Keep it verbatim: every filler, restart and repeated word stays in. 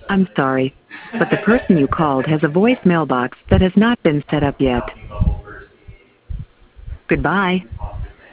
I'm sorry, but the person you called has a voicemail box that has not been set up yet. Goodbye.